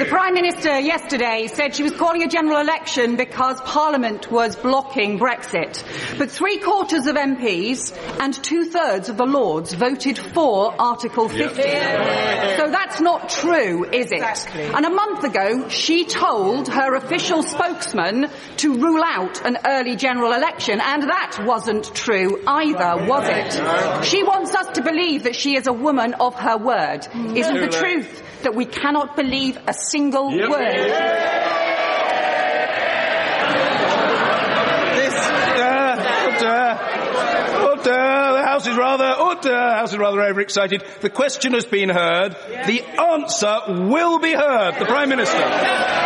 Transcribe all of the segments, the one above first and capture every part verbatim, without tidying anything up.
Prime Minister yesterday said she was calling a general election because Parliament was blocking Brexit. But three quarters of M Ps and two-thirds of the Lords voted for Article fifty. Yep. So that's not true, is it? Exactly. And a month ago, she told her official spokesman to rule out an early general election, and that wasn't true either, was it? She wants us to believe that she is a woman of her word. Isn't the truth that we cannot believe a single yep. word? This, uh, order, order, the House is rather, order, the House is rather overexcited. The question has been heard. The answer will be heard. The Prime Minister.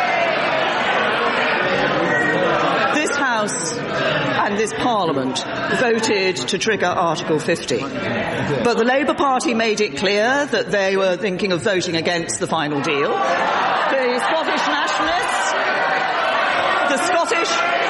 This House and this Parliament voted to trigger Article fifty. But the Labour Party made it clear that they were thinking of voting against the final deal. The Scottish Nationalists, the Scottish,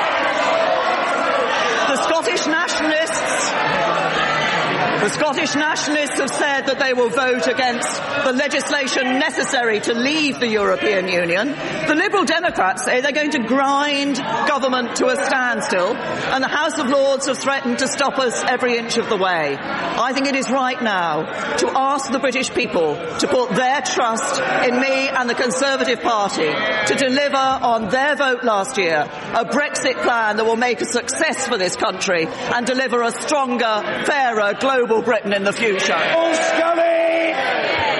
the Scottish Nationalists, the Scottish Nationalists have said that they will vote against the legislation necessary to leave the European Union. The Liberal Democrats say they're going to grind government to a standstill, and the House of Lords have threatened to stop us every inch of the way. I think it is right now to ask the British people to put their trust in me and the Conservative Party to deliver on their vote last year, a Brexit plan that will make a success for this country and deliver a stronger, fairer, global Britain in the future. Paul Scully!